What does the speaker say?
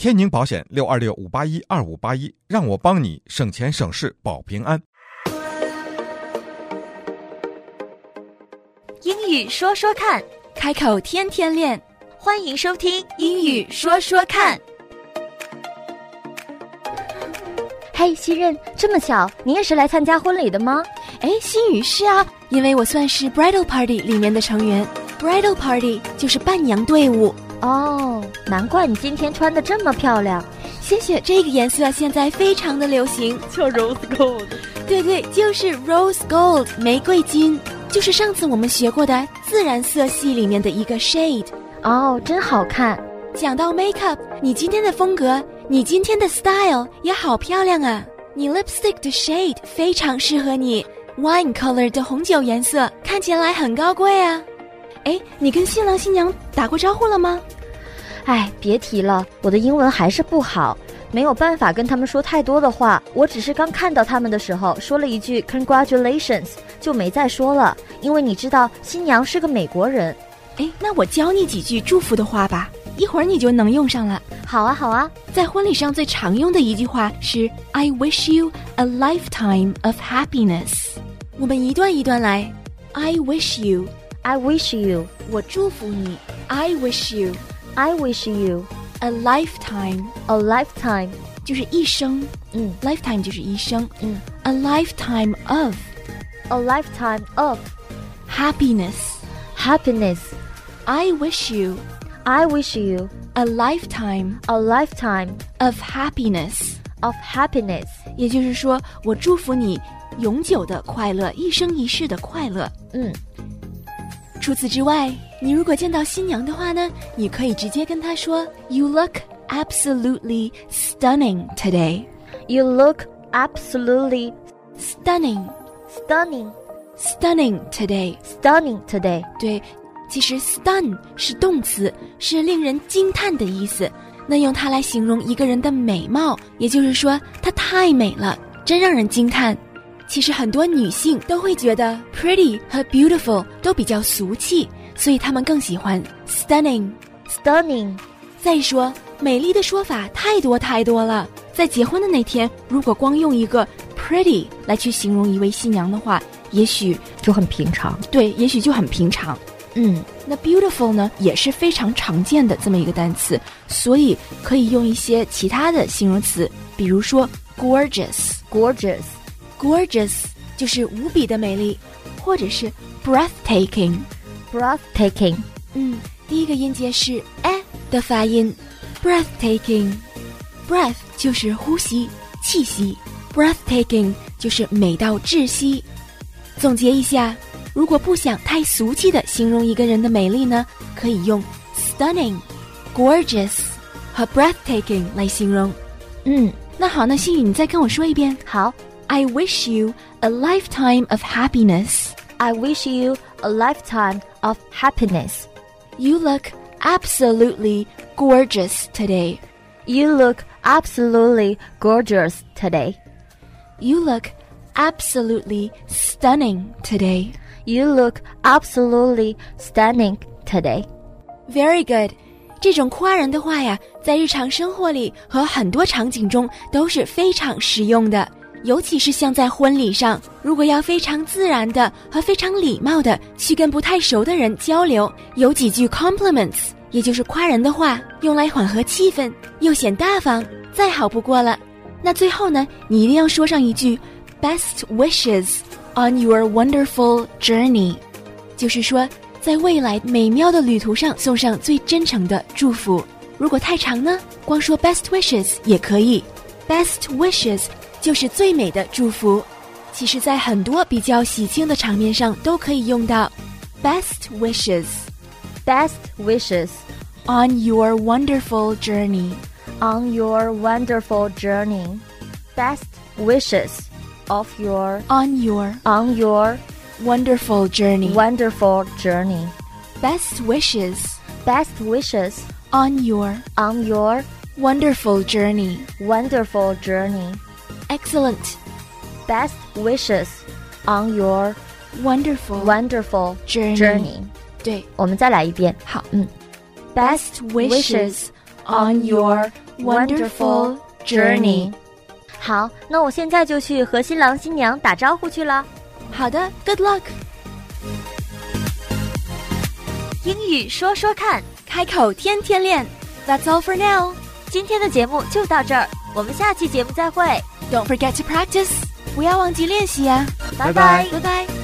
天宁保险626-581-2581，让我帮你省钱省事保平安。 英语说说看， 开口天天练。 欢迎收听英语说说看。 嘿，西任，这么巧，你也是来参加婚礼的吗？ 新宇，是啊，因为我算是 Bridal Party 里面的成员。Bridal Party 就是伴娘队伍。 哦，难怪你今天穿得这么漂亮。 谢谢，这个颜色现在非常的流行， 叫 Rose Gold。 对，就是 Rose Gold 玫瑰金，就是上次我们学过的自然色系里面的一个 shade。 哦，真好看。 讲到 makeup， 你今天的风格，你今天的 style 也好漂亮啊。你 lipstick 的 shade 非常适合你， wine color 的红酒颜色看起来很高贵啊。你跟新郎新娘打过招呼了吗？ 别提了，我的英文还是不好，没有办法跟他们说太多的话。我只是刚看到他们的时候说了一句 congratulations， 就没再说了，因为你知道新娘是个美国人。 那我教你几句祝福的话吧，一会儿你就能用上了。 好啊。 在婚礼上最常用的一句话是 I wish you a lifetime of happiness。 我们一段一段来。 I wish you， I wish you， 我祝福你。 I wish you， I wish you a lifetime， a lifetime 就是一生，lifetime 就是一生，a lifetime of， a lifetime of happiness。 I wish you a lifetime of happiness， 也就是说我祝福你永久的快乐，一生一世的快乐。除此之外，你如果见到新娘的话呢，你可以直接跟她说 You look absolutely stunning today。 You look absolutely stunning today。 对，其实 stun 是动词，是令人惊叹的意思。那用它来形容一个人的美貌，也就是说她太美了，真让人惊叹。其实很多女性都会觉得 pretty 和 beautiful 都比较俗气，所以她们更喜欢 stunning。 再说美丽的说法太多了，在结婚的那天，如果光用一个 pretty 来去形容一位新娘的话，也许就很平常。 对，也许就很平常。那 beautiful 呢也是非常常见的这么一个单词，所以可以用一些其他的形容词，比如说 gorgeous 就是无比的美丽，或者是 breathtaking。 第一个音节是 的发音 breathtaking。 breath 就是呼吸气息， breathtaking 就是美到窒息。总结一下，如果不想太俗气的形容一个人的美丽呢，可以用 stunning、 gorgeous 和 breathtaking 来形容。那好，那新宇你再跟我说一遍。 好， I wish you a lifetime of happiness。 I wish you a lifetime of happiness. You look absolutely gorgeous today. You look absolutely gorgeous today. You look absolutely stunning today. You look absolutely stunning today. Very good. 这种夸人的话呀，在日常生活里和很多场景中都是非常实用的，尤其是像在婚礼上，如果要非常自然的和非常礼貌的去跟不太熟的人交流，有几句 compliments， 也就是夸人的话，用来缓和气氛，又显大方，再好不过了。那最后呢，你一定要说上一句 best wishes on your wonderful journey， 就是说在未来美妙的旅途上送上最真诚的祝福。如果太长呢，光说 best wishes 也可以。 best wishes 就是最美的祝福，其实在很多比较喜庆的场面上都可以用到 best wishes on your wonderful journey. On your wonderful journey. Best wishes of your on your wonderful journey. Best wishes on your wonderful journey. Excellent. Best wishes on your wonderful journey. 对， 我们再来一遍。 好，Best wishes on your wonderful journey。 好，那我现在就去和新郎新娘打招呼去了。 好的 ，Good luck。 英语说说看， 开口天天练。That's all for now。 今天的节目就到这儿，我们下期节目再会。 Don't forget to practice。不要忘记练习呀。 拜拜拜拜。